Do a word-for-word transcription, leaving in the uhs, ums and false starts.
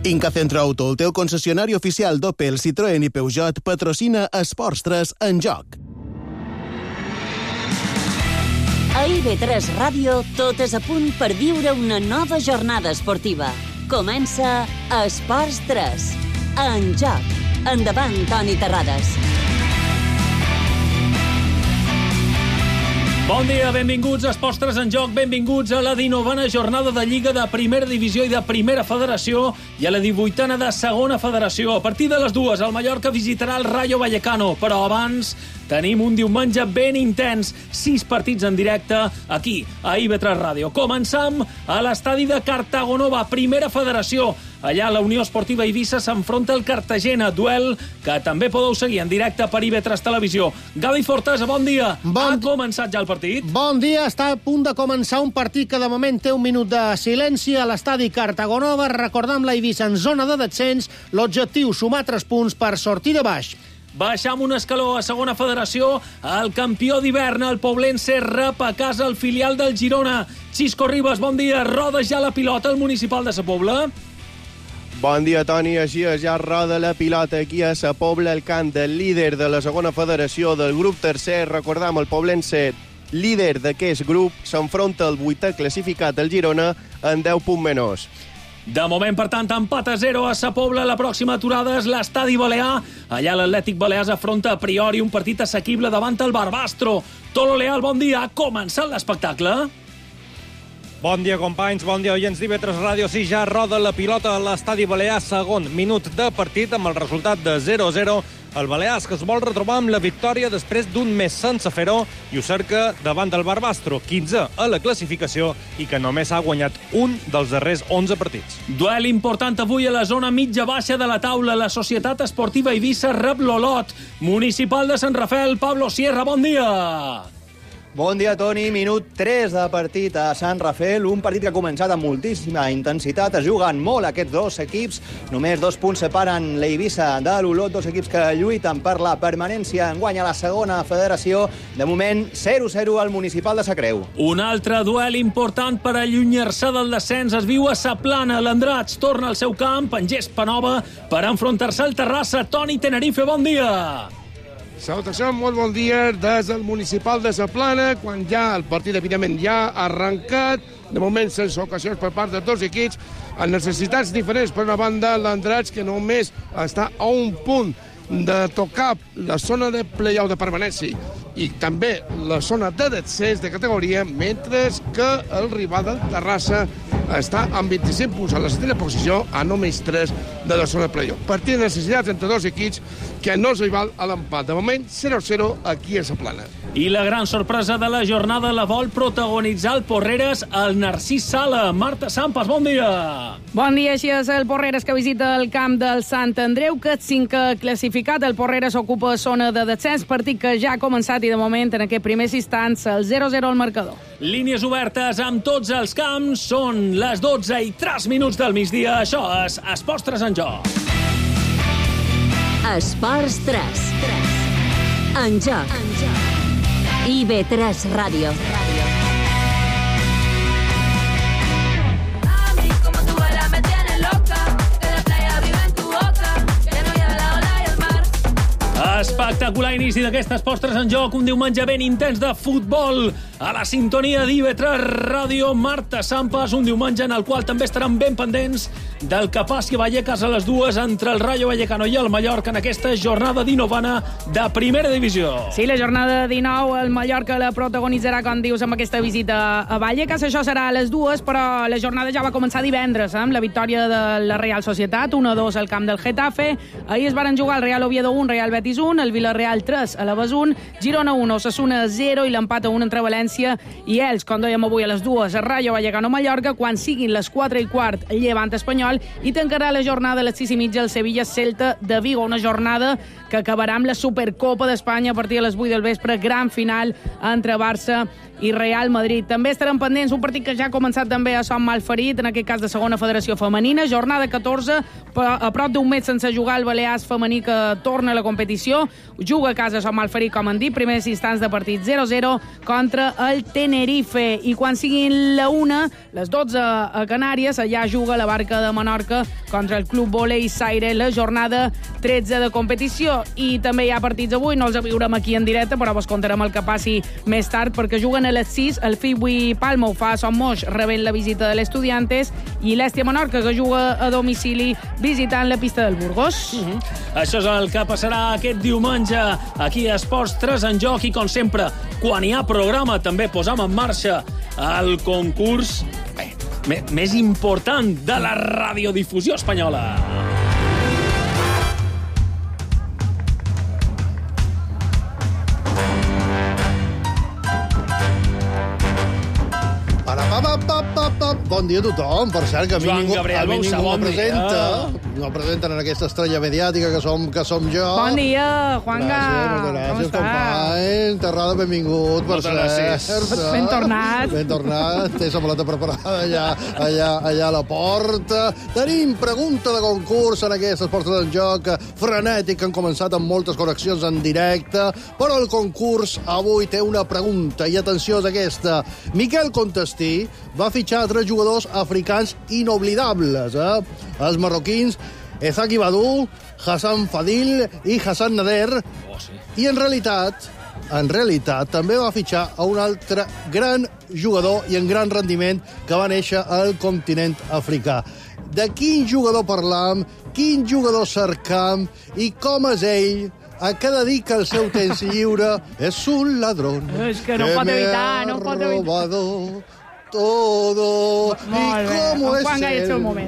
Inca Centro Auto, el teu concessionari oficial d'Opel, Citroën i Peugeot, patrocina Esports tres en joc. A I B tres Ràdio, tot és a punt per viure una nova jornada esportiva. Comença Esports tres en joc. Endavant, Toni Terrades. Bon dia, benvinguts a Esports tres en joc, benvinguts a la dinovena jornada de Lliga de Primera Divisió i de Primera Federació i a la divuitena de Segona Federació. A partir de les dues, el Mallorca visitarà el Rayo Vallecano, però abans tenim un diumenge ben intens, sis partits en directe aquí, a I B tres Ràdio. Començam a l'estadi de Cartagonova, Primera Federació. Allà la Unió Esportiva Eivissa s'enfronta al Cartagena, duel que també podeu seguir en directe per I B tres Televisió. Gavi Fortesa, bon dia. Bon... Ha començat ja el partit? Bon dia, està a punt de començar un partit que de moment té un minut de silenci a l'estadi Cartagonova. Recordam l'Eivissa en zona de descens, l'objectiu sumar tres punts per sortir de baix. Baixam un escaló a Segona Federació. El campió d'hivern, el Poblense, rep a casa el filial del Girona. Xisco Ribas, bon dia. Roda ja la pilota al municipal de Sa Pobla. Bon dia, Toni. Així és, ja roda la pilota aquí a Sa Pobla, el camp del líder de la Segona Federació del grup tercer. Recordam, el Poblense, líder d'aquest grup, s'enfronta al vuitè classificat, el Girona, en deu punts menors. De moment, per tant, empat a zero a Sa Pobla. La pròxima aturada és l'Estadi Balear. Allà l'Atlètic Balears afronta a priori un partit assequible davant el Barbastro. Tolo Leal, bon dia. Ha començat l'espectacle? Bon dia, companys. Bon dia, oients d'I B tres Ràdio. Sí, ja roda la pilota a l'Estadi Balear. Segon minut de partit amb el resultat de zero a zero. El Balears, que es vol retrobar amb la victòria després d'un mes sense fer-ho i ho cerca davant del Barbastro, quinze a la classificació i que només ha guanyat un dels darrers onze partits. Duel important avui a la zona mitja-baixa de la taula. La Societat Esportiva Eivissa rep l'Olot. Municipal de Sant Rafel, Pablo Sierra, bon dia. Bon dia, Toni. Minut tres de partit a Sant Rafel. Un partit que ha començat amb moltíssima intensitat. Es juguen molt aquests dos equips. Només dos punts separen l'Eivissa de l'Olot. Dos equips que lluiten per la permanència enguany a la Segona Federació. De moment, zero a zero al municipal de Sa Creu. Un altre duel important per allunyar-se del descens. Es viu a Sa Plana. L'Andrats torna al seu camp en gespa nova per enfrontar-se al Terrassa. Toni Tenerife, bon dia. Salutació, molt bon dia des del municipal de Sa Plana, quan ja el partit, evidentment, ja ha arrencat, de moment sense ocasions per part de dos equips, amb necessitats diferents. Per una banda, l'Andrats, que només està a un punt de tocar la zona de play-off de permanència i també la zona de descens de categoria, mentre que el rival del Terrassa està amb vint-i-cinc punts a la setena posició, a només tres de la zona de play-off. Partit de necessitats entre dos equips que no es val a l'empat. De moment, zero a zero aquí a Sa Plana. I la gran sorpresa de la jornada la vol protagonitzar el Porreres, el Narcís Sala. Marta Sampas, bon dia. Bon dia, així és el Porreres que visita el camp del Sant Andreu, que cinquè classificat. El Porreres ocupa zona de descens, partit que ja ha començat i de moment en aquest primers instants el zero a zero al marcador. Línies obertes amb tots els camps. Són les dotze i tres minuts del migdia. Això és Esports tres en joc. Esports tres en joc. I B tres Ràdio. Espectacular inici d'aquestes postres en joc, un diumenge ben intens de futbol a la sintonia d'I B tres Ràdio. Marta Sampas, un diumenge en el qual també estaran ben pendents del que passi a Vallecas a les dues entre el Rayo Vallecano i el Mallorca en aquesta jornada dinovena de Primera Divisió. Sí, la jornada dinou, el Mallorca la protagonitzarà, com dius, amb aquesta visita a Vallecas. Això serà a les dues, però la jornada ja va començar divendres, eh, amb la victòria de la Real Societat, un a dos al camp del Getafe. Ahir es varen jugar el Real Oviedo un, Real Betis un, el Villarreal tres, a l'Aves un, Girona un, Osasuna zero i l'empat a un entre València i ells, com dèiem avui a les dues, Rayo Vallecano-Mallorca, quan siguin les quatre i quart, Llevant Espanyol, i tancarà la jornada a les sis i mitja el Sevilla-Celta de Vigo, una jornada que acabarà amb la Supercopa d'Espanya a partir de les vuit del vespre, gran final entre Barça i Real Madrid. També estarem pendents un partit que ja ha començat també a Son Malferit, en aquest cas de segona federació femenina, jornada catorze, a prop d'un mes sense jugar el Balears femení que torna a la competició, juga a casa Son Malferit, com han dit, primers instants de partit zero a zero contra el Tenerife, i quan siguin la una, les dotze a Canàries, allà juga la Barca de Menorca contra el Club Volei Saire, la jornada tretze de competició. I també hi ha partits avui, no els viurem aquí en directe, però vos contarem el que passi més tard, perquè juguen a les sis, el Fiwi Palma ho fa a Son Moix, rebent la visita de l'Estudiantes, i l'Èstia Menorca, que juga a domicili visitant la pista del Burgos. Mm-hmm. Això és el que passarà aquest diumenge aquí a Esports tres en joc, i com sempre, quan hi ha programa també posam en marxa el concurs bé, més important de la radiodifusió espanyola. Bon dia a tothom. Per cert, que a mi Joan ningú, Gabriel a mi Boussa, ningú bon me presenta. dia. No presenten en aquesta estrella mediàtica que som, que som jo. Bon dia, Juanga. Gràcies, moltes gràcies, company. Terrada, benvingut, per cert. Ben tornat. Ben tornat. Té samaleta preparada allà, allà, allà a la porta. Tenim pregunta de concurs en aquestes portes en joc frenètic, que han començat amb moltes connexions en directe, però el concurs avui té una pregunta, i atenció és aquesta. Miquel Contestí va fitxar tres jugadors africans inoblidables, eh? Els marroquins Ezaki Badou, Hassan Fadil i Hassan Nader. Oh, sí. I en realitat, en realitat, també va fitxar a un altre gran jugador i en gran rendiment que va néixer al continent africà. De quin jugador parlam, quin jugador cercam i com és ell, a què dedica el seu temps lliure? És un ladrón. És que no pot evitar, no pot evitar. Robado todo. Molt bé, I com en és Juanga és el él? moment.